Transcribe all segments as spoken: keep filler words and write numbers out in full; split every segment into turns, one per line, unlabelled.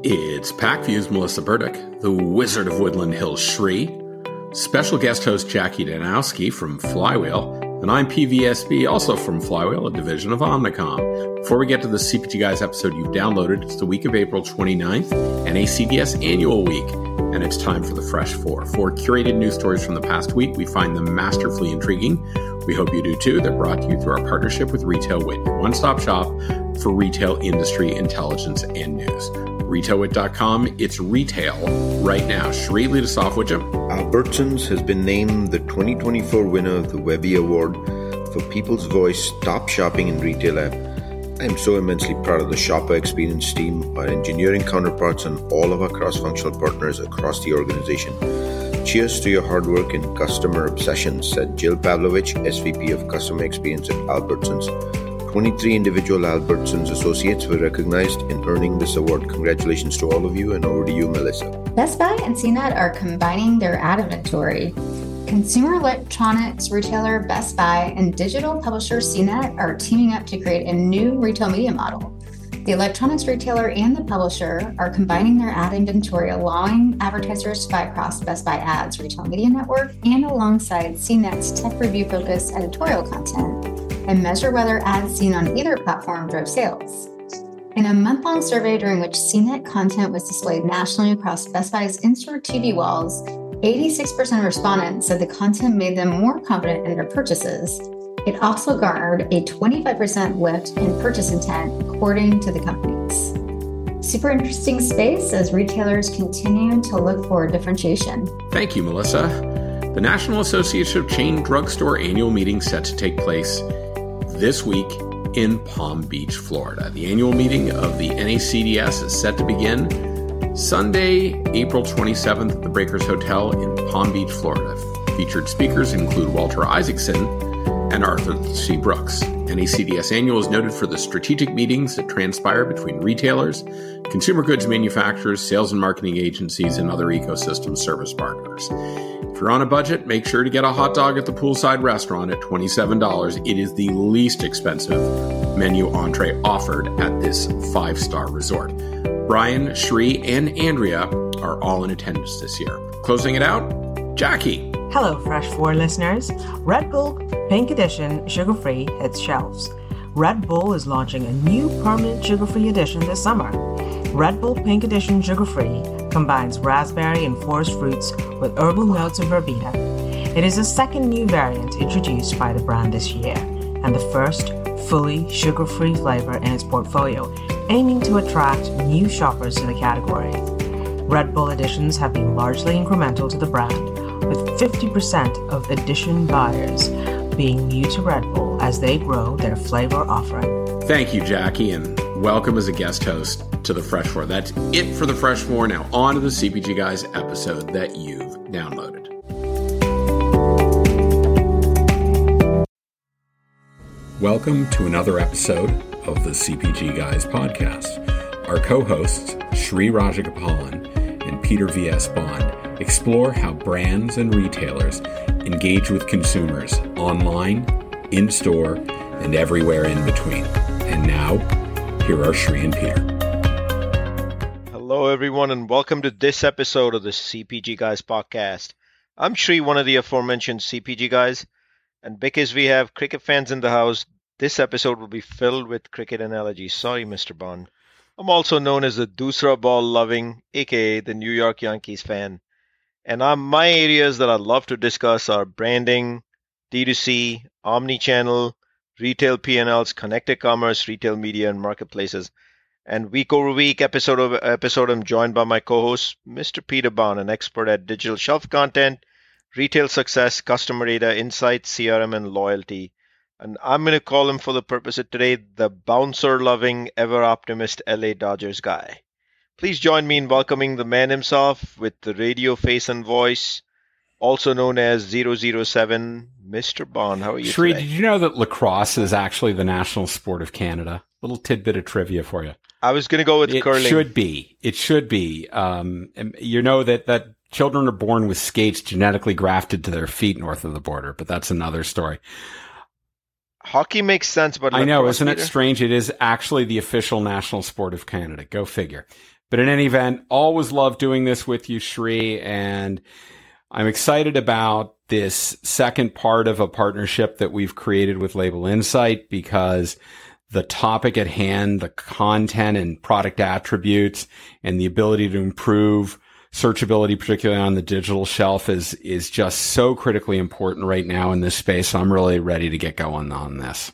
It's PacView's Melissa Burdick, the Wizard of Woodland Hills Shri, special guest host Jackie Danowski from Flywheel, and I'm P V S B, also from Flywheel, a division of Omnicom. Before we get to the C P G Guys episode you've downloaded, it's the week of April twenty-ninth, N A C D S Annual Week, and it's time for the Fresh Four. Four curated news stories from the past week. We find them masterfully intriguing. We hope you do too. They're brought to you through our partnership with RetailWit, your one-stop shop for retail industry intelligence and news. retail wit dot com, it's retail right now. Shri, lead us off, would you?
Albertsons has been named the twenty twenty-four winner of the Webby Award for People's Voice Top Shopping in Retail app. I am so immensely proud of the shopper experience team, our engineering counterparts, and all of our cross-functional partners across the organization. Cheers to your hard work and customer obsession, said Jill Pavlovich, S V P of Customer Experience at Albertsons. twenty-three individual Albertsons associates were recognized in earning this award. Congratulations to all of you, and over to you, Melissa.
Best Buy and C net are combining their ad inventory. Consumer electronics retailer Best Buy and digital publisher C net are teaming up to create a new retail media model. The electronics retailer and the publisher are combining their ad inventory, allowing advertisers to buy across Best Buy Ads retail media network and alongside C net's tech review-focused editorial content, and measure whether ads seen on either platform drove sales. In a month-long survey during which C net content was displayed nationally across Best Buy's in-store T V walls, eighty-six percent of respondents said the content made them more confident in their purchases. It also garnered a twenty-five percent lift in purchase intent, according to the companies. Super interesting space as retailers continue to look for differentiation.
Thank you, Melissa. The National Association of Chain Drugstore annual meeting set to take place this week in Palm Beach, Florida. The annual meeting of the N A C D S is set to begin Sunday, April twenty-seventh at the Breakers Hotel in Palm Beach, Florida. Featured speakers include Walter Isaacson and Arthur C. Brooks. N A C D S Annual is noted for the strategic meetings that transpire between retailers, consumer goods manufacturers, sales and marketing agencies, and other ecosystem service partners. If you're on a budget, make sure to get a hot dog at the poolside restaurant at twenty-seven dollars. It is the least expensive menu entree offered at this five-star resort. Brian, Shri, and Andrea are all in attendance this year. Closing it out, Jackie.
Hello, Fresh Four listeners. Red Bull Pink Edition Sugar-Free hits shelves. Red Bull is launching a new permanent sugar-free edition this summer. Red Bull Pink Edition Sugar-Free combines raspberry and forest fruits with herbal notes of verbena. It is the second new variant introduced by the brand this year, and the first fully sugar-free flavor in its portfolio, aiming to attract new shoppers to the category. Red Bull editions have been largely incremental to the brand, with fifty percent of edition buyers being new to Red Bull as they grow their flavor offering.
Thank you, Jackie, and welcome as a guest host to the Fresh Four. That's it for the Fresh Four. Now on to the C P G Guys episode that you've downloaded. Welcome to another episode of the C P G Guys podcast. Our co-hosts, Shri Rajagopalan and Peter V S. Bond, explore how brands and retailers engage with consumers online, in-store, and everywhere in between. And now, here are Shri and Peter.
Hello, everyone, and welcome to this episode of the C P G Guys podcast. I'm Shri, one of the aforementioned C P G Guys, and because we have cricket fans in the house, this episode will be filled with cricket analogies. Sorry, Mister Bond. I'm also known as the Dusra ball loving, aka the New York Yankees fan. And um, my areas that I love to discuss are branding, D two C, omni-channel, retail P and Ls, connected commerce, retail media, and marketplaces. And week over week, episode over episode, I'm joined by my co-host, Mister Peter Bond, an expert at digital shelf content, retail success, customer data, insights, C R M, and loyalty. And I'm going to call him, for the purpose of today, the bouncer-loving, ever-optimist L A Dodgers guy. Please join me in welcoming the man himself with the radio face and voice, also known as zero zero seven, Mister Bond. How are you
Shri,
today?
Did you know that lacrosse is actually the national sport of Canada? Little tidbit of trivia for you.
I was going to go with
it
curling.
It should be. It should be. Um, you know that, that children are born with skates genetically grafted to their feet north of the border, but that's another story.
Hockey makes sense, but
I know,
lacrosse,
isn't it
Peter?
strange? It is actually the official national sport of Canada. Go figure. But in any event, always love doing this with you, Sri, and I'm excited about this second part of a partnership that we've created with Label Insight, because the topic at hand, the content and product attributes and the ability to improve searchability, particularly on the digital shelf, is is just so critically important right now in this space. So I'm really ready to get going on this.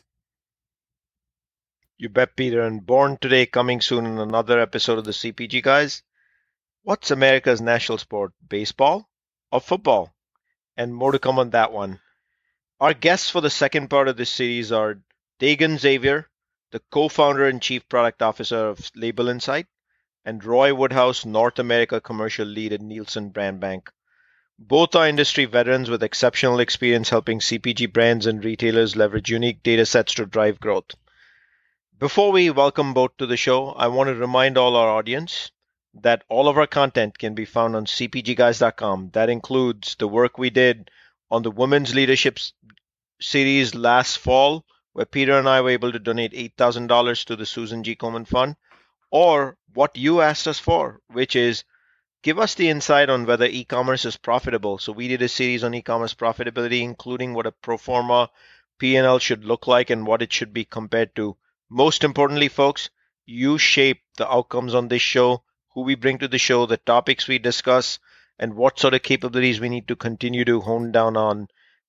You bet, Peter. And Born Today, coming soon in another episode of the C P G Guys. What's America's national sport? Baseball or football? And more to come on that one. Our guests for the second part of this series are Dagan Xavier, the co-founder and chief product officer of Label Insight, and Roy Woodhouse, North America commercial lead at Nielsen Brand Bank. Both are industry veterans with exceptional experience helping C P G brands and retailers leverage unique data sets to drive growth. Before we welcome both to the show, I want to remind all our audience that all of our content can be found on c p g guys dot com. That includes the work we did on the Women's Leadership Series last fall, where Peter and I were able to donate eight thousand dollars to the Susan G. Komen Fund, or what you asked us for, which is give us the insight on whether e-commerce is profitable. So we did a series on e-commerce profitability, including what a pro forma P and L should look like and what it should be compared to. Most importantly, folks, you shape the outcomes on this show, who we bring to the show, the topics we discuss, and what sort of capabilities we need to continue to hone down on.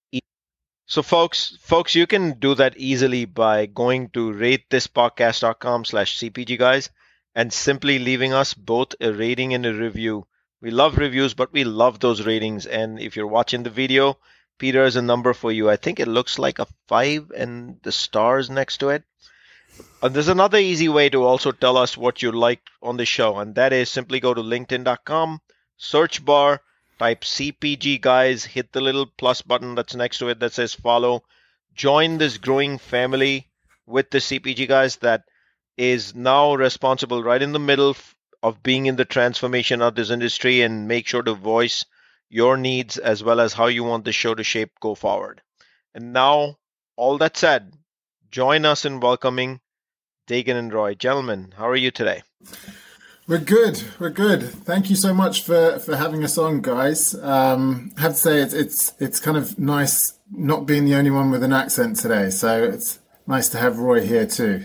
So folks, folks, you can do that easily by going to rate this podcast dot com slash C P G guys and simply leaving us both a rating and a review. We love reviews, but we love those ratings. And if you're watching the video, Peter has a number for you. I think it looks like a five and the stars next to it. And there's another easy way to also tell us what you like on the show, and that is simply go to linkedin dot com, search bar, type C P G Guys, hit the little plus button that's next to it that says follow. Join this growing family with the C P G Guys that is now responsible right in the middle of being in the transformation of this industry, and make sure to voice your needs as well as how you want the show to shape go forward. And now, all that said, join us in welcoming Dagan and Roy. Gentlemen, how are you today?
We're good. We're good. Thank you so much for, for having us on, guys. Um, I have to say it's, it's it's kind of nice not being the only one with an accent today. So it's nice to have Roy here too.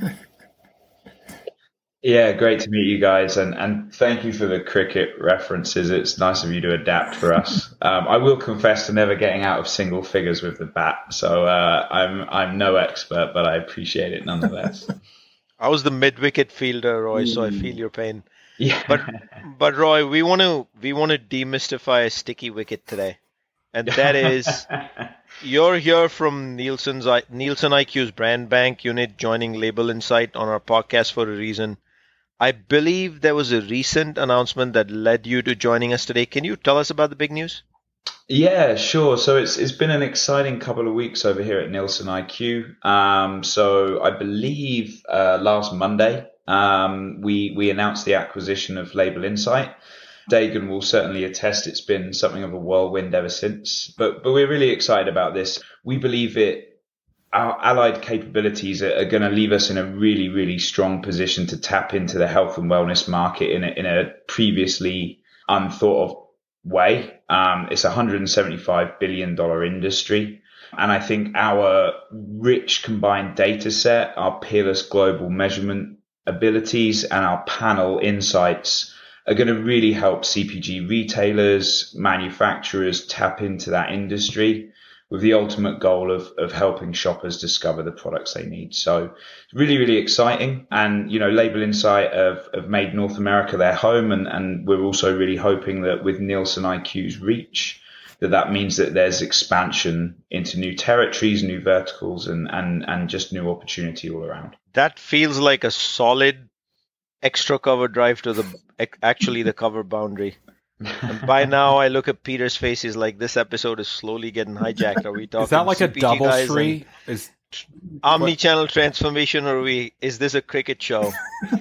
Yeah, great to meet you guys, and, and thank you for the cricket references. It's nice of you to adapt for us. Um, I will confess to never getting out of single figures with the bat, so uh, I'm I'm no expert, but I appreciate it nonetheless.
I was the mid-wicket fielder, Roy, so I feel your pain.
Yeah,
but but Roy, we want to we want to demystify a sticky wicket today, and that is you're here from Nielsen's Nielsen I Q's Brand Bank unit, joining Label Insight on our podcast for a reason. I believe there was a recent announcement that led you to joining us today. Can you tell us about the big news?
Yeah, sure. So it's it's been an exciting couple of weeks over here at Nielsen I Q. Um, so I believe uh, last Monday um, we we announced the acquisition of Label Insight. Dagan will certainly attest it's been something of a whirlwind ever since. But but we're really excited about this. We believe it. Our allied capabilities are, are going to leave us in a really, really strong position to tap into the health and wellness market in a, in a previously unthought of way. Um, it's a one hundred seventy-five billion dollars industry. And I think our rich combined data set, our peerless global measurement abilities, and our panel insights are going to really help C P G retailers, manufacturers tap into that industry, with the ultimate goal of, of helping shoppers discover the products they need. So it's really, really exciting. And, you know, Label Insight have, have made North America their home. And, and we're also really hoping that with Nielsen I Q's reach, that that means that there's expansion into new territories, new verticals, and, and, and just new opportunity all around.
That feels like a solid extra cover drive to the actually the cover boundary. And by now, I look at Peter's face. He's like, "This episode is slowly getting hijacked." Are we talking?
Is that like
C P G
a double
guys
three? Is
omni-channel transformation, or are we? Is this a cricket show?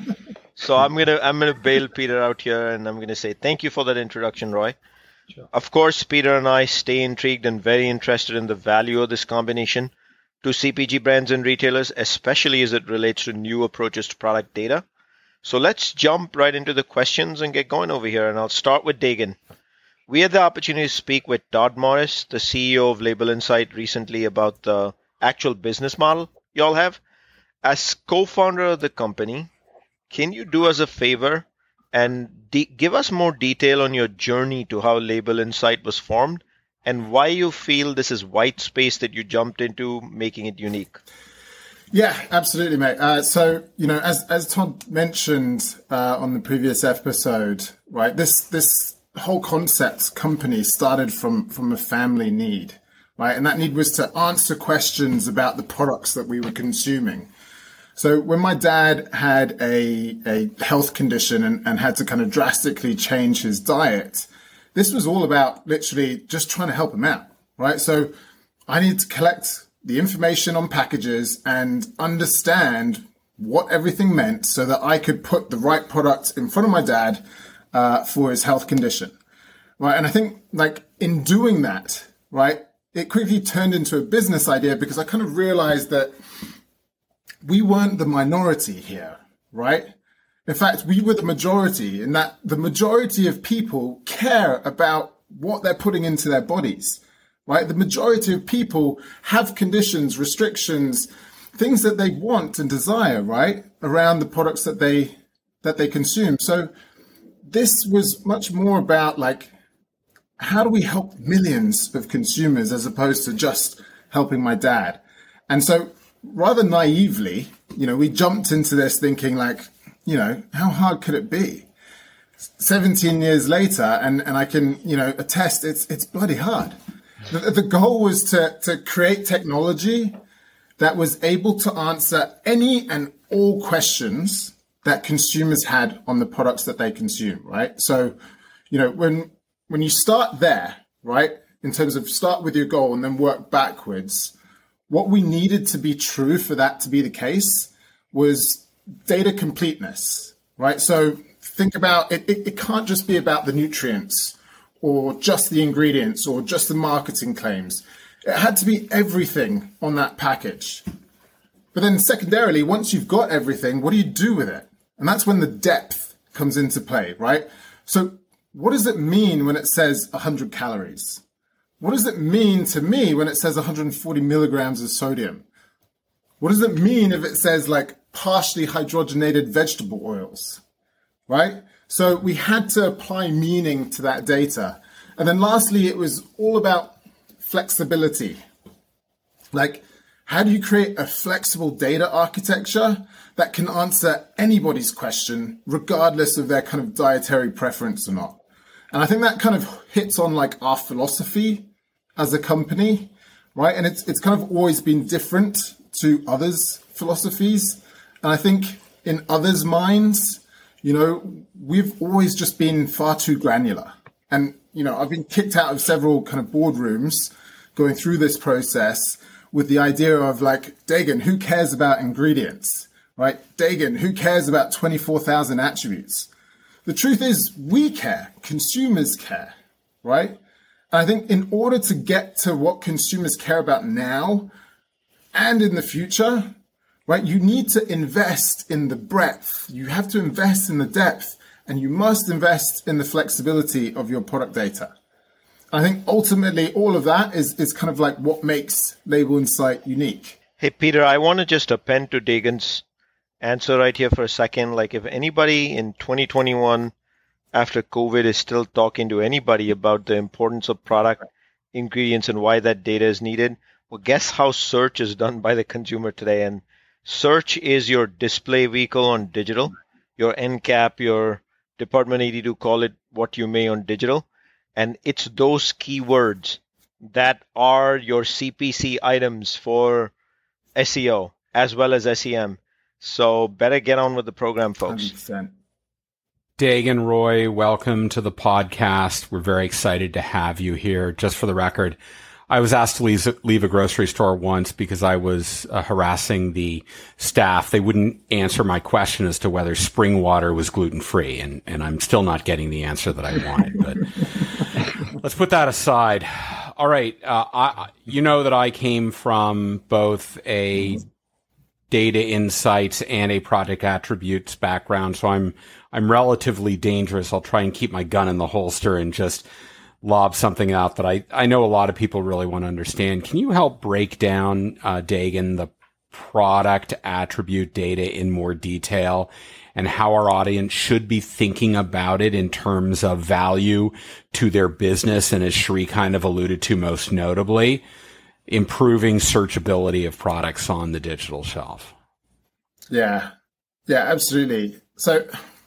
So I'm gonna I'm gonna bail Peter out here, and I'm gonna say thank you for that introduction, Roy. Sure. Of course, Peter and I stay intrigued and very interested in the value of this combination to C P G brands and retailers, especially as it relates to new approaches to product data. So let's jump right into the questions and get going over here. And I'll start with Dagan. We had the opportunity to speak with Todd Morris, the C E O of Label Insight, recently about the actual business model y'all have. As co-founder of the company, can you do us a favor and de- give us more detail on your journey to how Label Insight was formed and why you feel this is white space that you jumped into, making it unique?
Yeah, absolutely, mate. Uh, so, you know, as as Todd mentioned uh, on the previous episode, right, this this whole concept company started from from a family need, right? And that need was to answer questions about the products that we were consuming. So when my dad had a, a health condition and, and had to kind of drastically change his diet, this was all about literally just trying to help him out, right? So I needed to collect the information on packages and understand what everything meant so that I could put the right product in front of my dad uh, for his health condition, right? And I think like in doing that, right, it quickly turned into a business idea because I kind of realized that we weren't the minority here, right? In fact, we were the majority in that the majority of people care about what they're putting into their bodies, right? The majority of people have conditions, restrictions, things that they want and desire, right, around the products that they that they consume. So this was much more about like, how do we help millions of consumers as opposed to just helping my dad? And so rather naively, you know, we jumped into this thinking like, you know, how hard could it be? seventeen years later, and, and I can, you know, attest it's it's bloody hard. The, the goal was to, to create technology that was able to answer any and all questions that consumers had on the products that they consume, right? So, you know, when when you start there, right, in terms of start with your goal and then work backwards, what we needed to be true for that to be the case was data completeness, right? So think about it, it, it can't just be about the nutrients or just the ingredients or just the marketing claims. It had to be everything on that package. But then secondarily, once you've got everything, what do you do with it? And that's when the depth comes into play, right? So what does it mean when it says one hundred calories? What does it mean to me when it says one hundred forty milligrams of sodium? What does it mean if it says like partially hydrogenated vegetable oils, right? So we had to apply meaning to that data. And then lastly, it was all about flexibility. Like, how do you create a flexible data architecture that can answer anybody's question, regardless of their kind of dietary preference or not? And I think that kind of hits on like our philosophy as a company, right? And it's it's kind of always been different to others' philosophies. And I think in others' minds, you know, we've always just been far too granular. And, you know, I've been kicked out of several kind of boardrooms going through this process with the idea of like, Dagan, who cares about ingredients, right? Dagan, who cares about twenty-four thousand attributes? The truth is we care, consumers care, right? And I think in order to get to what consumers care about now and in the future, right, you need to invest in the breadth. You have to invest in the depth, and you must invest in the flexibility of your product data. I think ultimately all of that is, is kind of like what makes Label Insight unique.
Hey, Peter, I want to just append to Dagan's answer right here for a second. Like if anybody in twenty twenty-one after COVID is still talking to anybody about the importance of product ingredients and why that data is needed, well, guess how search is done by the consumer today? And search is your display vehicle on digital, your N CAP, your Department eighty-two, call it what you may on digital. And it's those keywords that are your C P C items for S E O as well as S E M. So better get on with the program, folks.
one hundred percent.
Dagan, Roy, welcome to the podcast. We're very excited to have you here. Just for the record, I was asked to leave, leave a grocery store once because I was uh, harassing the staff. They wouldn't answer my question as to whether spring water was gluten-free, and, and I'm still not getting the answer that I wanted. But let's put that aside. All right. Uh, I, you know that I came from both a data insights and a product attributes background, so I'm I'm relatively dangerous. I'll try and keep my gun in the holster and just lob something out that I, I know a lot of people really want to understand. Can you help break down, uh, Dagan, the product attribute data in more detail and how our audience should be thinking about it in terms of value to their business, and as Sri kind of alluded to most notably, improving searchability of products on the digital shelf?
Yeah, yeah, absolutely. So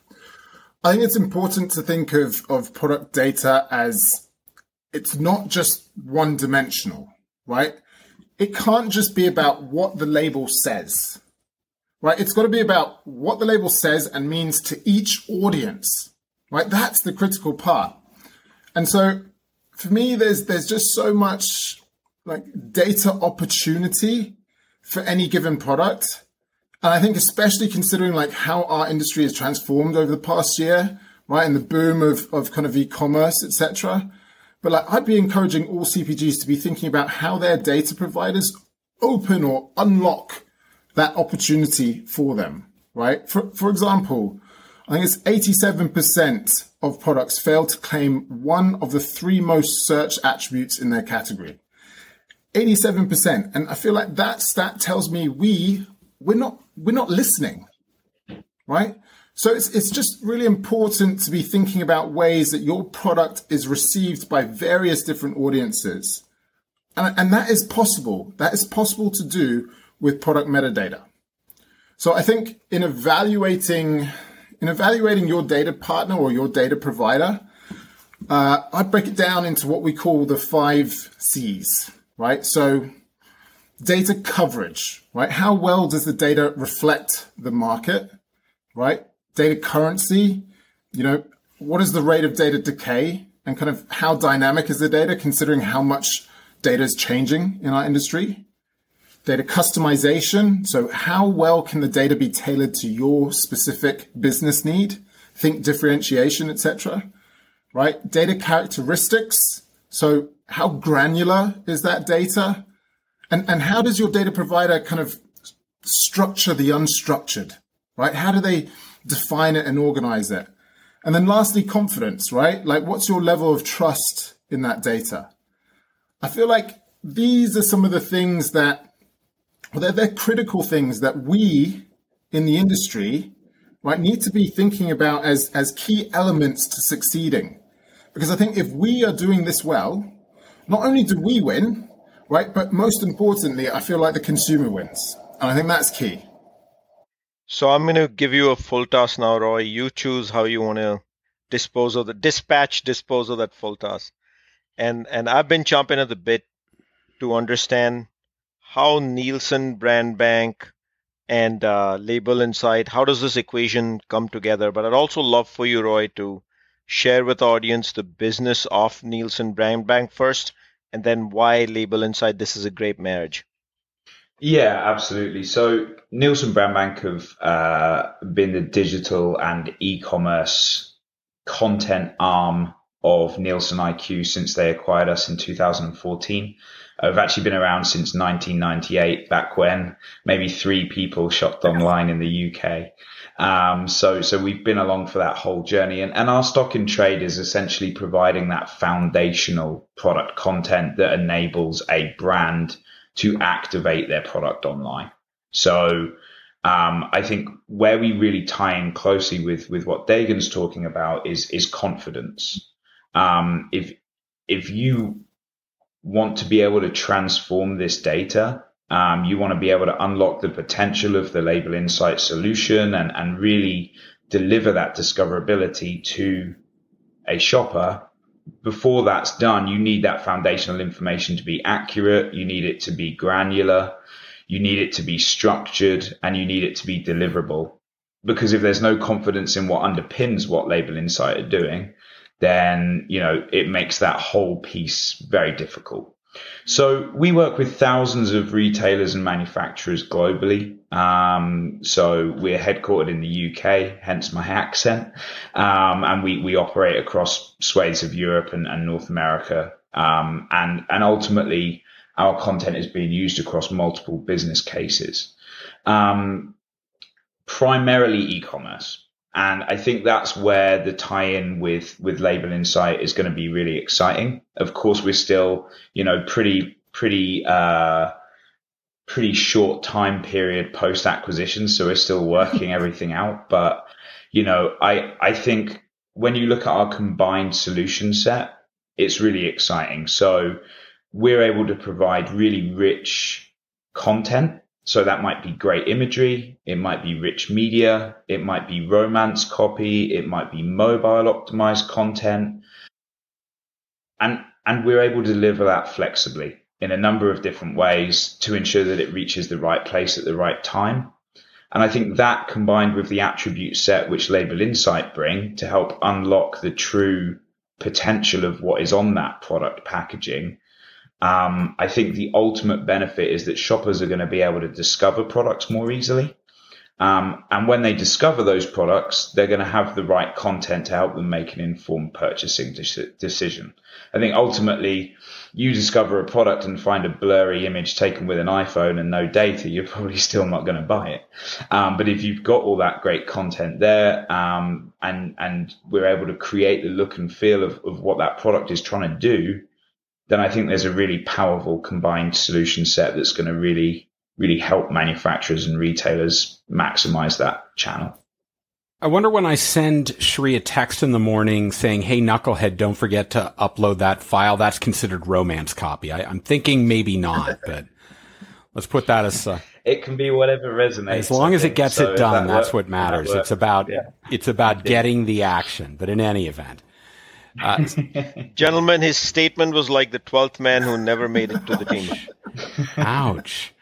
I think it's important to think of, of product data as it's not just one dimensional, right? It can't just be about what the label says, right? It's got to be about what the label says and means to each audience, right? That's the critical part. And so for me, there's there's just so much like data opportunity for any given product. And I think especially considering like how our industry has transformed over the past year, right, and the boom of, of kind of e-commerce, et cetera. But like I'd be encouraging all C P Gs to be thinking about how their data providers open or unlock that opportunity for them, right? For, for example, I think it's eighty-seven percent of products fail to claim one of the three most searched attributes in their category. eighty-seven percent. And I feel like that stat tells me we, we're not, we're not listening, right? So it's it's just really important to be thinking about ways that your product is received by various different audiences. And, and that is possible. That is possible to do with product metadata. So I think in evaluating in evaluating your data partner or your data provider, uh, I'd break it down into what we call the five C's, right? So data coverage, right? How well does the data reflect the market, right? Data currency, you know, what is the rate of data decay and kind of how dynamic is the data considering how much data is changing in our industry? Data customization. So how well can the data be tailored to your specific business need? Think differentiation, et cetera, right? Data characteristics. So how granular is that data? And, and how does your data provider kind of structure the unstructured, right? How do they define it and organize it? And then lastly, confidence, right? Like what's your level of trust in that data? I feel like these are some of the things that, well, they're, they're critical things that we in the industry, right, need to be thinking about as, as key elements to succeeding. Because I think if we are doing this well, not only do we win, right, but most importantly, I feel like the consumer wins. And I think that's key.
So I'm going to give you a full task now, Roy. You choose how you want to dispose of the dispatch, dispose of that full task. And and I've been chomping at the bit to understand how Nielsen Brand Bank and uh, Label Insight, how does this equation come together? But I'd also love for you, Roy, to share with the audience the business of Nielsen Brand Bank first, and then why Label Insight. This is a great marriage.
Yeah, absolutely. So Nielsen Brand Bank have uh, been the digital and e-commerce content arm of Nielsen I Q since they acquired us in two thousand fourteen. I've actually been around since nineteen ninety-eight, back when maybe three people shopped online in the U K. Um, so, so we've been along for that whole journey, and, and our stock in trade is essentially providing that foundational product content that enables a brand to activate their product online. So, um, I think where we really tie in closely with, with what Dagan's talking about is, is confidence. Um, if, if you want to be able to transform this data, um, you want to be able to unlock the potential of the Label Insight solution and, and really deliver that discoverability to a shopper. Before that's done, you need that foundational information to be accurate. You need it to be granular. You need it to be structured, and you need it to be deliverable. Because if there's no confidence in what underpins what Label Insight are doing, then, you know, it makes that whole piece very difficult. So we work with thousands of retailers and manufacturers globally. Um, so we're headquartered in the U K, hence my accent. Um, and we, we operate across swathes of Europe and, and North America. Um, and, and ultimately our content is being used across multiple business cases. Um, primarily e-commerce. And I think that's where the tie-in with, with Label Insight is going to be really exciting. Of course, we're still, you know, pretty, pretty, uh, pretty short time period post acquisition. So we're still working everything out. But, you know, I, I think when you look at our combined solution set, it's really exciting. So we're able to provide really rich content. So that might be great imagery. It might be rich media. It might be romance copy. It might be mobile optimized content. And, and we're able to deliver that flexibly in a number of different ways to ensure that it reaches the right place at the right time. And I think that combined with the attribute set which Label Insight bring to help unlock the true potential of what is on that product packaging, Um, I think the ultimate benefit is that shoppers are going to be able to discover products more easily. Um, and when they discover those products, they're going to have the right content to help them make an informed purchasing de- decision. I think ultimately you discover a product and find a blurry image taken with an iPhone and no data, you're probably still not going to buy it. Um, but if you've got all that great content there, um, and, and we're able to create the look and feel of, of what that product is trying to do, then I think there's a really powerful combined solution set that's going to really, really help manufacturers and retailers maximize that channel.
I wonder when I send Sri a text in the morning saying, hey, Knucklehead, don't forget to upload that file, that's considered romance copy. I, I'm thinking maybe not, but let's put that as... Uh,
it can be whatever resonates.
As long as it gets
so
it done,
that
that's
work,
what matters.
That
it's about,
yeah.
it's about getting the action, but in any event. Uh,
Gentlemen, his statement was like the twelfth man who never made it to the team.
Ouch.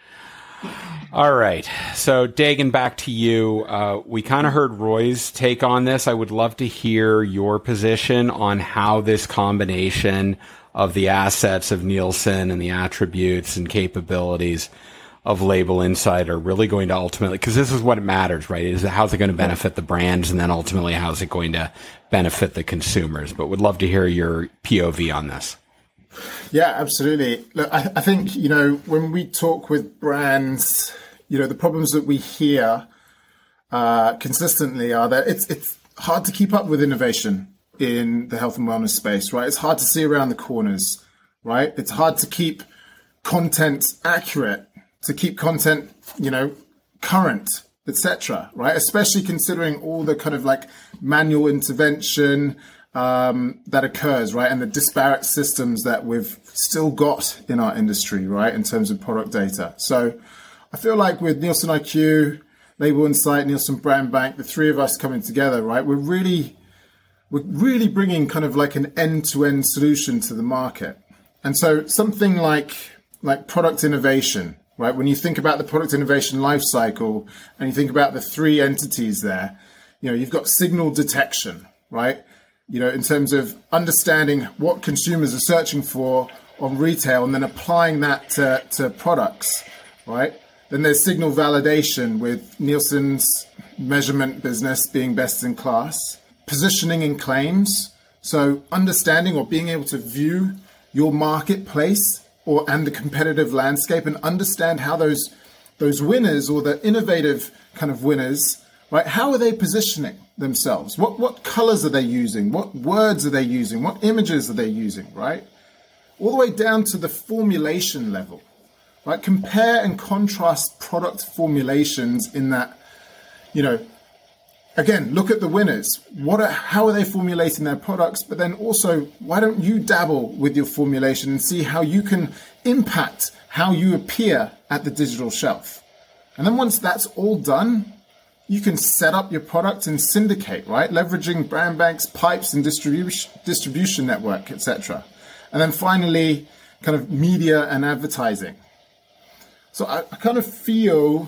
All right. So, Dagan, back to you. Uh, we kind of heard Roy's take on this. I would love to hear your position on how this combination of the assets of Nielsen and the attributes and capabilities of Label Insight are really going to ultimately, because this is what matters, right? Is how's it going to benefit the brands, and then ultimately how's it going to benefit the consumers? But would love to hear your P O V on this.
Yeah, absolutely. Look, I, I think, you know, when we talk with brands, you know, the problems that we hear uh, consistently are that it's it's hard to keep up with innovation in the health and wellness space, right? It's hard to see around the corners, right? It's hard to keep content accurate, to keep content, you know, current, et cetera, right? Especially considering all the kind of like manual intervention um, that occurs, right? And the disparate systems that we've still got in our industry, right? In terms of product data. So I feel like with Nielsen I Q, Label Insight, Nielsen Brand Bank, the three of us coming together, right? We're really, we're really bringing kind of like an end-to-end solution to the market. And so something like, like product innovation, right? When you think about the product innovation life cycle and you think about the three entities there, you know, you've got signal detection, right? You know, in terms of understanding what consumers are searching for on retail and then applying that to, to products, right? Then there's signal validation with Nielsen's measurement business being best in class. Positioning and claims. So understanding or being able to view your marketplace or and the competitive landscape and understand how those those winners or the innovative kind of winners, right? How are they positioning themselves? What what colors are they using? What words are they using? What images are they using, right? All the way down to the formulation level, right? Compare and contrast product formulations in that, you know, again, look at the winners. What are, how are they formulating their products? But then also, why don't you dabble with your formulation and see how you can impact how you appear at the digital shelf? And then once that's all done, you can set up your product and syndicate, right? Leveraging Brand Bank's pipes and distribution distribution network, et cetera. And then finally, kind of media and advertising. So I, I kind of feel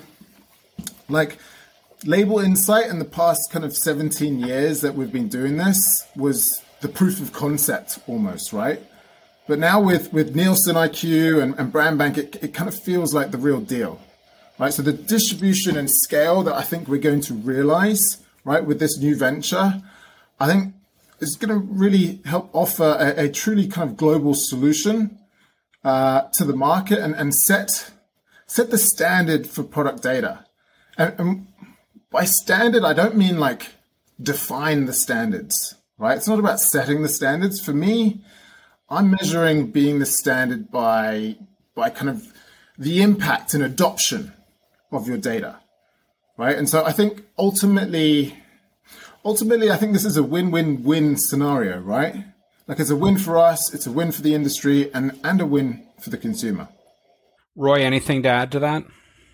like Label Insight in the past kind of seventeen years that we've been doing this was the proof of concept almost, right? But now with, with Nielsen I Q and, and Brand Bank, it, it kind of feels like the real deal, right? So the distribution and scale that I think we're going to realize, right, with this new venture, I think is going to really help offer a, a truly kind of global solution uh, to the market and, and set set the standard for product data. And, and by standard, I don't mean like define the standards, right? It's not about setting the standards. For me, I'm measuring being the standard by by kind of the impact and adoption of your data, right? And so I think ultimately, ultimately, I think this is a win-win-win scenario, right? Like it's a win for us, it's a win for the industry, and, and a win for the consumer.
Roy, anything to add to that?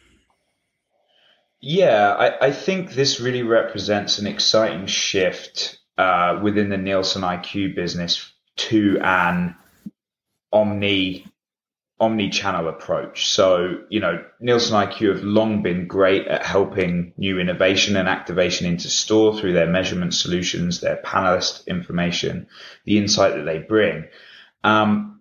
Yeah, I, I think this really represents an exciting shift uh, within the Nielsen I Q business to an omni omni-channel approach. So, you know, Nielsen I Q have long been great at helping new innovation and activation into store through their measurement solutions, their panelist information, the insight that they bring. Um,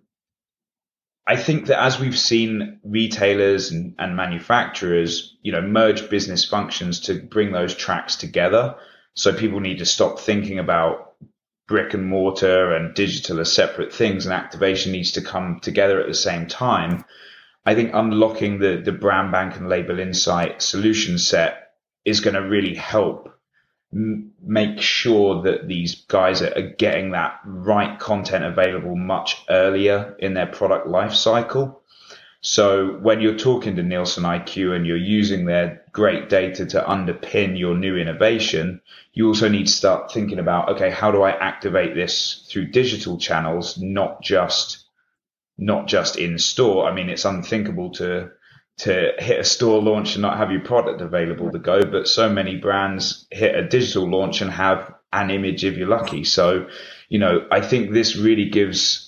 I think that as we've seen retailers and, and manufacturers, you know, merge business functions to bring those tracks together, so people need to stop thinking about brick and mortar and digital as separate things, and activation needs to come together at the same time. I think unlocking the, the brand bank and label insight solution set is going to really help m- make sure that these guys are, are getting that right content available much earlier in their product life cycle. So when you're talking to Nielsen I Q and you're using their great data to underpin your new innovation, you also need to start thinking about, okay, how do I activate this through digital channels, not just not just in store? I mean, it's unthinkable to to hit a store launch and not have your product available to go, but so many brands hit a digital launch and have an image if you're lucky. So, you know, I think this really gives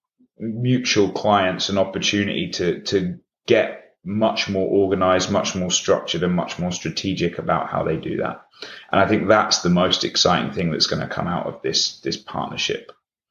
mutual clients an opportunity to to get much more organized, much more structured, and much more strategic about how they do that. And I think that's the most exciting thing that's going to come out of this this partnership.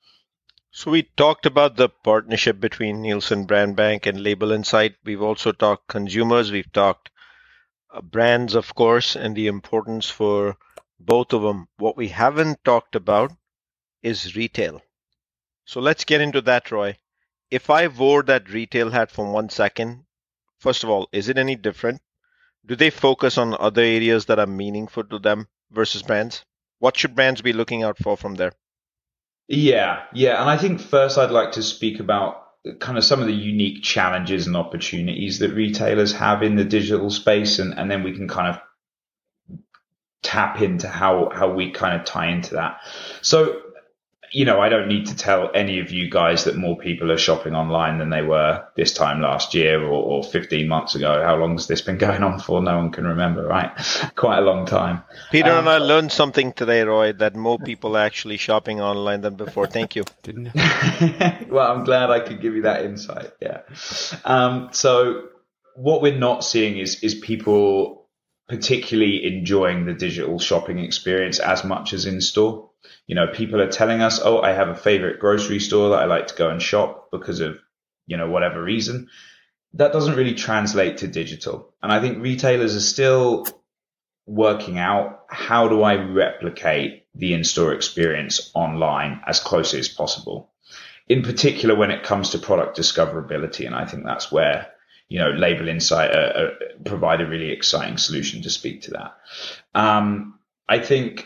So we talked about the partnership between Nielsen Brand Bank and Label Insight. We've also talked consumers. We've talked uh, brands, of course, and the importance for both of them. What we haven't talked about is retail. So let's get into that, Roy. If I wore that retail hat for one second, first of all, is it any different? Do they focus on other areas that are meaningful to them versus brands? What should brands be looking out for from there?
Yeah, yeah. And I think first I'd like to speak about kind of some of the unique challenges and opportunities that retailers have in the digital space, and, and then we can kind of tap into how, how we kind of tie into that. So, you know, I don't need to tell any of you guys that more people are shopping online than they were this time last year or, or fifteen months ago. How long has this been going on for? No one can remember, right? Quite a long time.
Peter um, and I
but,
learned something today, Roy, that more people are actually shopping online than before. Thank you.
Didn't you?
Well, I'm glad I could give you that insight. Yeah. Um, so what we're not seeing is is people particularly enjoying the digital shopping experience as much as in store. You know, people are telling us, oh, I have a favorite grocery store that I like to go and shop because of, you know, whatever reason. That doesn't really translate to digital. And I think retailers are still working out, how do I replicate the in-store experience online as closely as possible? In particular, when it comes to product discoverability. And I think that's where, you know, Label Insight uh, uh, provide a really exciting solution to speak to that. Um, I think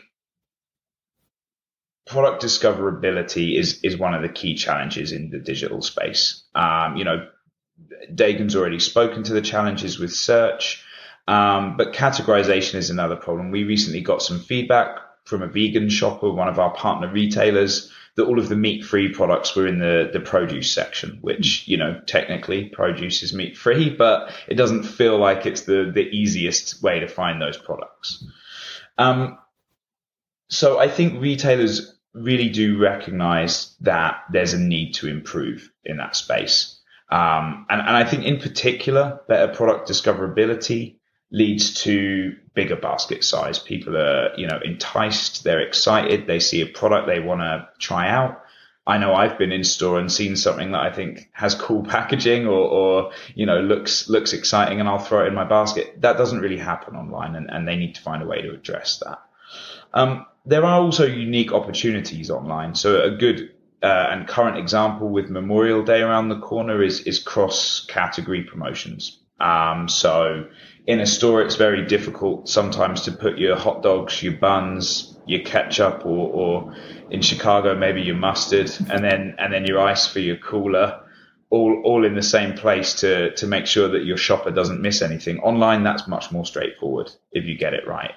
product discoverability is is one of the key challenges in the digital space. Um, you know, Dagon's already spoken to the challenges with search, um, but categorization is another problem. We recently got some feedback from a vegan shopper, one of our partner retailers, that all of the meat-free products were in the, the produce section, which, you know, technically produce is meat-free, but it doesn't feel like it's the, the easiest way to find those products. Um, so I think retailers really do recognize that there's a need to improve in that space. Um, and, and I think in particular, better product discoverability leads to bigger basket size. People are, you know, enticed, they're excited, they see a product they want to try out. I know I've been in store and seen something that I think has cool packaging or, or you know, looks looks exciting, and I'll throw it in my basket. That doesn't really happen online, and, and they need to find a way to address that. Um, there are also unique opportunities online. So a good uh, and current example with Memorial Day around the corner is, is cross-category promotions. Um, so in a store, it's very difficult sometimes to put your hot dogs, your buns, your ketchup, or, or in Chicago, maybe your mustard, and then and then your ice for your cooler, all all in the same place to to make sure that your shopper doesn't miss anything. Online, that's much more straightforward if you get it right.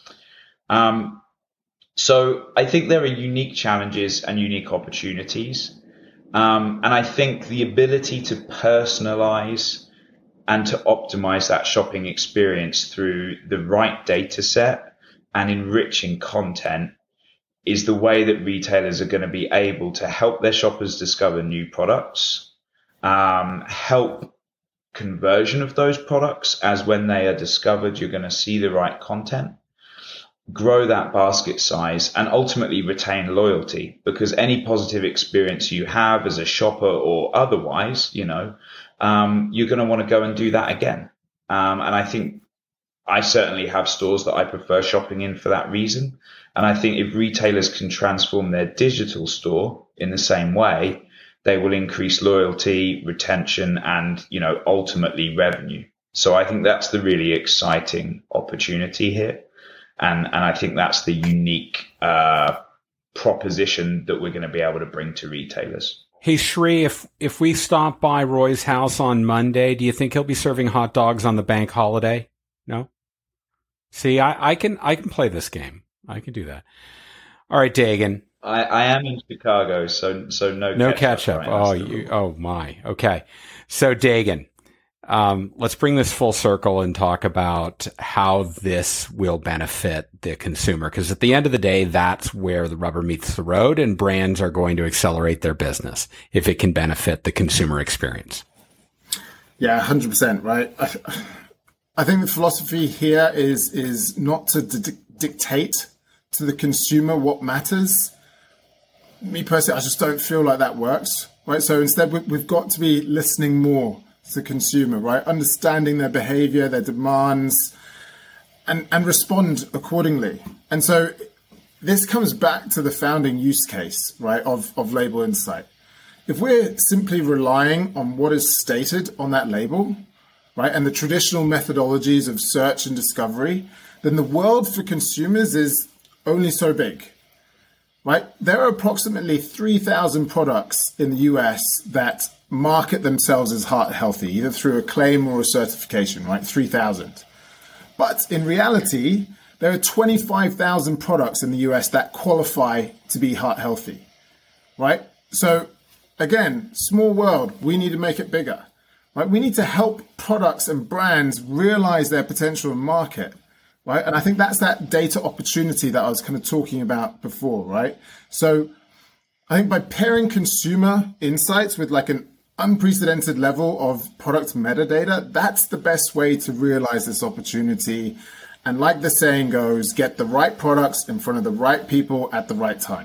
Um, so I think there are unique challenges and unique opportunities. Um, and I think the ability to personalize and to optimize that shopping experience through the right data set and enriching content is the way that retailers are going to be able to help their shoppers discover new products, um, help conversion of those products, as when they are discovered, you're going to see the right content, grow that basket size, and ultimately retain loyalty, because any positive experience you have as a shopper or otherwise, you know, um, you're going to want to go and do that again. Um, and I think I certainly have stores that I prefer shopping in for that reason. And I think if retailers can transform their digital store in the same way, they will increase loyalty, retention, and, you know, ultimately revenue. So I think that's the really exciting opportunity here. And, and I think that's the unique uh, proposition that we're going to be able to bring to retailers.
Hey, Sri, if, if we stop by Roy's house on Monday, do you think he'll be serving hot dogs on the bank holiday? No? See, I, I can I can play this game. I can do that. All right, Dagan.
I, I am in Chicago, so so no
no
ketchup.
ketchup.
Right?
Oh, you, oh my. Okay. So, Dagan, um, let's bring this full circle and talk about how this will benefit the consumer. Because at the end of the day, that's where the rubber meets the road, and brands are going to accelerate their business if it can benefit the consumer experience.
Yeah, one hundred percent, right? I, I think the philosophy here is is not to d- dictate to the consumer what matters. Me personally, I just don't feel like that works, right? So instead, we, we've got to be listening more to the consumer, right? Understanding their behavior, their demands, and, and respond accordingly. And so this comes back to the founding use case, right, of, of Label Insight. If we're simply relying on what is stated on that label, right, and the traditional methodologies of search and discovery, then the world for consumers is only so big. Right? There are approximately three thousand products in the U S that market themselves as heart healthy, either through a claim or a certification, right? three thousand. But in reality, there are twenty-five thousand products in the U S that qualify to be heart healthy, right? So again, small world, we need to make it bigger, right? We need to help products and brands realize their potential in market. Right. And I think that's that data opportunity that I was kind of talking about before. Right. So I think by pairing consumer insights with like an unprecedented level of product metadata, that's the best way to realize this opportunity. And like the saying goes, get the right products in front of the right people at the right time.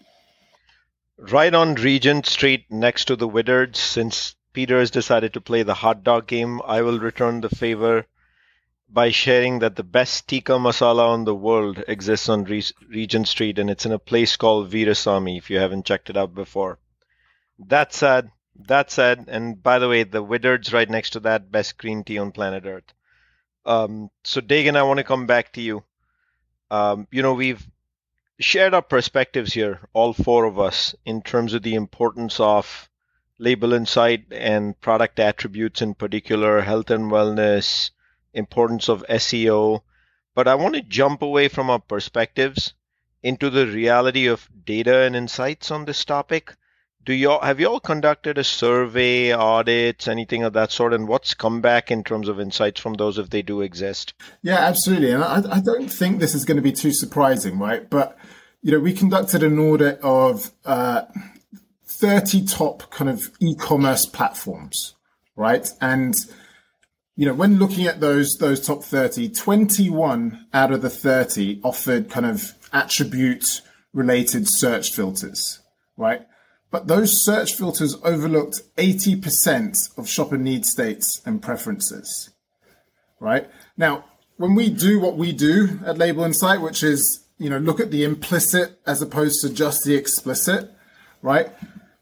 Right on Regent Street next to the Widdards, since Peter has decided to play the hot dog game, I will return the favor by sharing that the best tikka masala on the world exists on Re- Regent Street, and it's in a place called Veerasamy, if you haven't checked it out before. That said, that said, and by the way, the Widdards right next to that, best green tea on planet Earth. Um, so Dagan, I want to come back to you. Um, you know, we've shared our perspectives here, all four of us, in terms of the importance of Label Insight and product attributes in particular, health and wellness, importance of S E O, but I want to jump away from our perspectives into the reality of data and insights on this topic. Do y'all have y'all conducted a survey, audits, anything of that sort, and what's come back in terms of insights from those if they do exist?
Yeah, absolutely, and I, I don't think this is going to be too surprising, right? But you know, we conducted an audit of uh, thirty top kind of e-commerce platforms, right, and you know, when looking at those those top thirty, twenty-one out of the thirty offered kind of attribute-related search filters, right? But those search filters overlooked eighty percent of shopper need states and preferences, right? Now, when we do what we do at Label Insight, which is, you know, look at the implicit as opposed to just the explicit, right?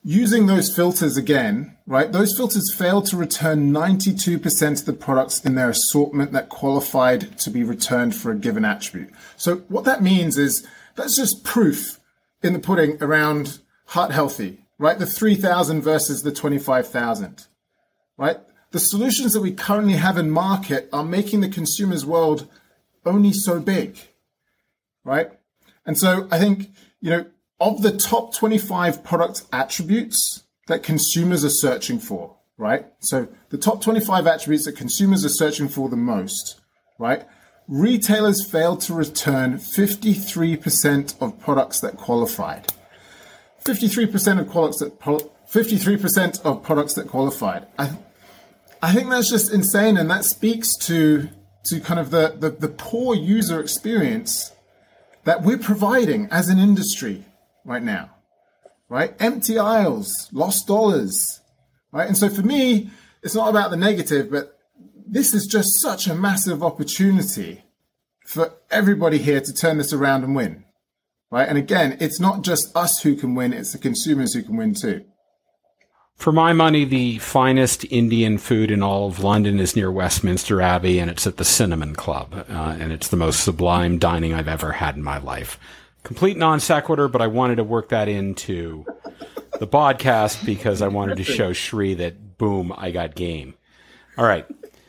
using those filters again, right? Those filters failed to return ninety-two percent of the products in their assortment that qualified to be returned for a given attribute. So what that means is that's just proof in the pudding around heart healthy, right? The three thousand versus the twenty-five thousand, right? The solutions that we currently have in market are making the consumer's world only so big, right? And so I think, you know, of the top twenty-five product attributes that consumers are searching for, right? So the top twenty-five attributes that consumers are searching for the most, right? Retailers failed to return fifty-three percent of products that qualified. fifty-three percent of products that fifty-three percent of products that qualified. I, I think that's just insane, and that speaks to to kind of the, the, the poor user experience that we're providing as an industry right now, right? Empty aisles, lost dollars, right? And so for me, it's not about the negative, but this is just such a massive opportunity for everybody here to turn this around and win, right? And again, it's not just us who can win, it's the consumers who can win too.
For my money, the finest Indian food in all of London is near Westminster Abbey, and it's at the Cinnamon Club, uh, and it's the most sublime dining I've ever had in my life. Complete non sequitur, but I wanted to work that into the podcast because I wanted to show Shri that, boom, I got game. All right.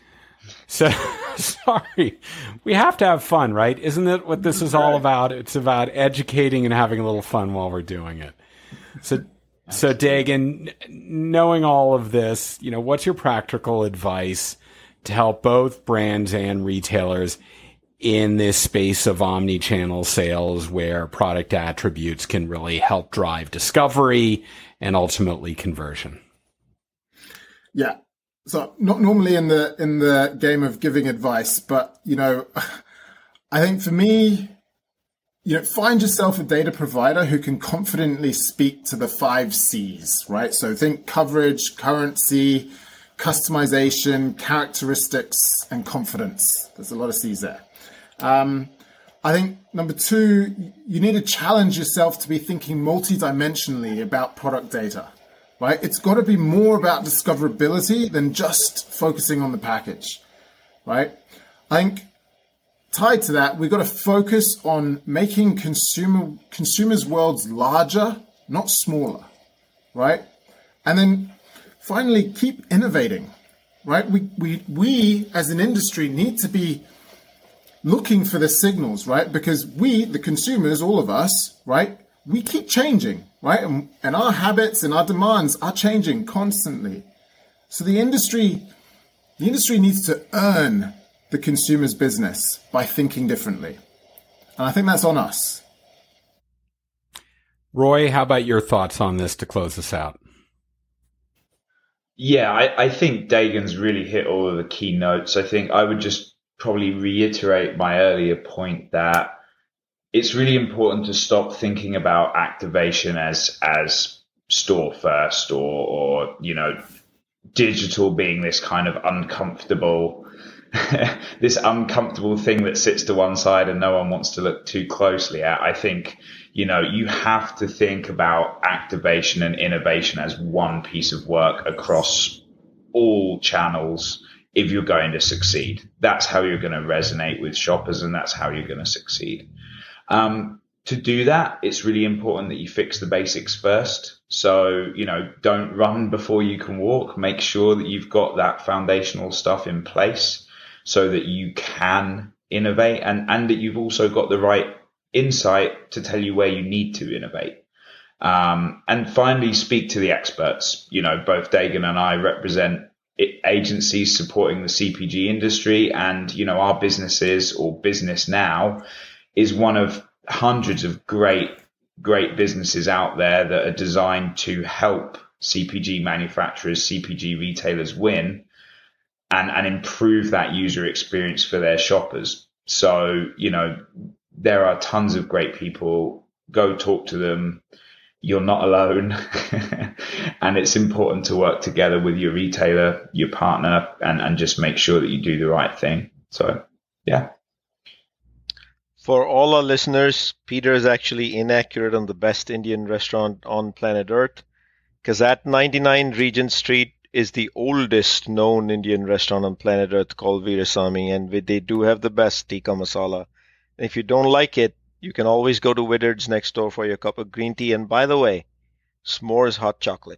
So, sorry. We have to have fun, right? Isn't it what this is all about? It's about educating and having a little fun while we're doing it. So, so Dagan, knowing all of this, you know, what's your practical advice to help both brands and retailers in this space of omni-channel sales where product attributes can really help drive discovery and ultimately conversion?
Yeah. So not normally in the in the game of giving advice, but, you know, I think for me, you know, find yourself a data provider who can confidently speak to the five C's, right? So think coverage, currency, customization, characteristics, and confidence. There's a lot of C's there. Um, I think number two, you need to challenge yourself to be thinking multidimensionally about product data, right? It's got to be more about discoverability than just focusing on the package, right? I think tied to that, we've got to focus on making consumer consumers' worlds larger, not smaller, right? And then finally, keep innovating, right? We we we as an industry need to be looking for the signals, right? Because we, the consumers, all of us, right? We keep changing, right? And, and our habits and our demands are changing constantly. So the industry, the industry needs to earn the consumer's business by thinking differently. And I think that's on us.
Roy, how about your thoughts on this to close us out?
Yeah, I, I think Dagan's really hit all of the key notes. I think I would just probably reiterate my earlier point that it's really important to stop thinking about activation as as store first or, or you know, digital being this kind of uncomfortable this uncomfortable thing that sits to one side and no one wants to look too closely at. I think, you know, you have to think about activation and innovation as one piece of work across all channels if you're going to succeed. That's how you're going to resonate with shoppers, and that's how you're going to succeed. Um, to do that, it's really important that you fix the basics first. So, you know, don't run before you can walk. Make sure that you've got that foundational stuff in place so that you can innovate, and, and that you've also got the right insight to tell you where you need to innovate. Um, and finally, speak to the experts. You know, both Dagan and I represent agencies supporting the C P G industry, and, you know, our businesses or Business Now is one of hundreds of great, great businesses out there that are designed to help C P G manufacturers, C P G retailers win and, and improve that user experience for their shoppers. So, you know, there are tons of great people. Go talk to them. You're not alone. And it's important to work together with your retailer, your partner, and, and just make sure that you do the right thing. So, yeah.
For all our listeners, Peter is actually inaccurate on the best Indian restaurant on planet Earth. because at ninety-nine Regent Street is the oldest known Indian restaurant on planet Earth called Veerasamy, and they do have the best tikka masala. And if you don't like it, you can always go to Widdard's next door for your cup of green tea. And by the way, s'mores hot chocolate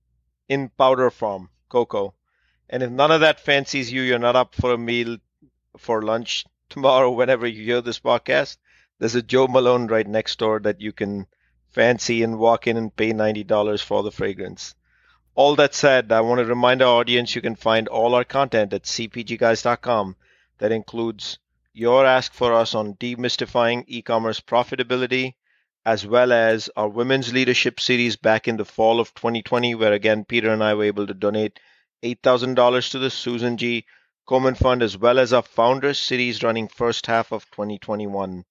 in powder form, cocoa. And if none of that fancies you, you're not up for a meal for lunch tomorrow, whenever you hear this podcast, there's a Joe Malone right next door that you can fancy and walk in and pay ninety dollars for the fragrance. All that said, I want to remind our audience you can find all our content at c p g guys dot com. That includes your ask for us on demystifying e-commerce profitability, as well as our women's leadership series back in the fall of twenty twenty, where again, Peter and I were able to donate eight thousand dollars to the Susan G. Komen Fund, as well as our Founders series running first half of twenty twenty-one.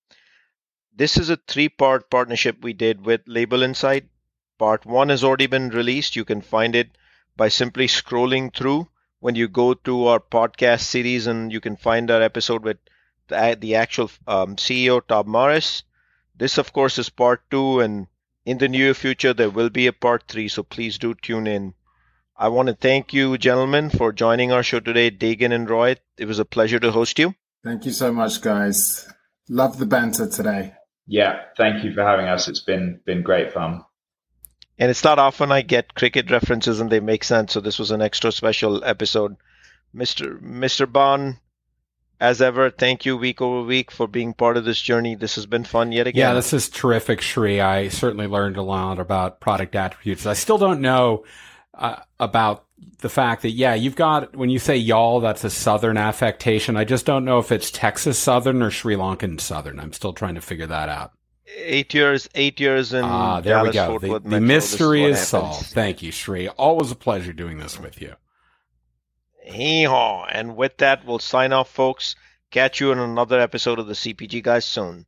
This is a three-part partnership we did with Label Insight. Part one has already been released. You can find it by simply scrolling through when you go to our podcast series, and you can find our episode with the, the actual um, C E O, Tom Morris. This, of course, is part two, and in the near future, there will be a part three, so please do tune in. I want to thank you, gentlemen, for joining our show today, Dagan and Roy. It was a pleasure to host you.
Thank you so much, guys. Love the banter today.
Yeah, thank you for having us. It's been been great fun.
And it's not often I get cricket references and they make sense, so this was an extra special episode. Mister Mister Bond, as ever, thank you week over week for being part of this journey. This has been fun yet again.
Yeah, this is terrific, Shri. I certainly learned a lot about product attributes. I still don't know uh, about the fact that, yeah, you've got, when you say y'all, that's a Southern affectation. I just don't know if it's Texas Southern or Sri Lankan Southern. I'm still trying to figure that out.
Eight years, eight years in
ah, there
Dallas,
we go.
Fort
The,
Worth
the
Metro.
mystery is,
is
solved. Thank you, Shri. Always a pleasure doing this with you.
Hee-haw. And with that, we'll sign off, folks. Catch you in another episode of the C P G Guys soon.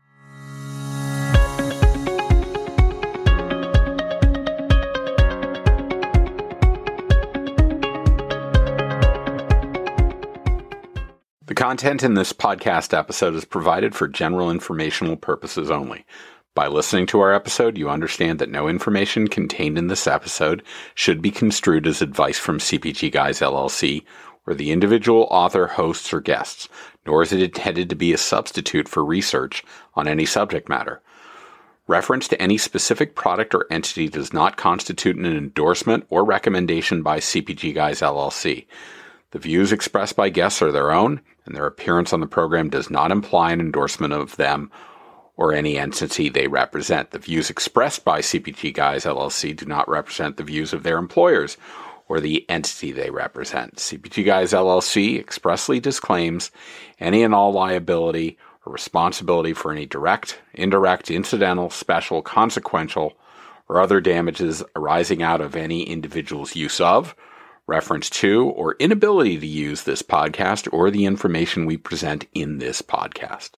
The content in this podcast episode is provided for general informational purposes only. By listening to our episode, you understand that no information contained in this episode should be construed as advice from C P G Guys L L C or the individual author, hosts, or guests, nor is it intended to be a substitute for research on any subject matter. Reference to any specific product or entity does not constitute an endorsement or recommendation by C P G Guys L L C. The views expressed by guests are their own, and their appearance on the program does not imply an endorsement of them or any entity they represent. The views expressed by C P G Guys L L C do not represent the views of their employers or the entity they represent. C P G Guys L L C expressly disclaims any and all liability or responsibility for any direct, indirect, incidental, special, consequential, or other damages arising out of any individual's use of, reference to, or inability to use this podcast or the information we present in this podcast.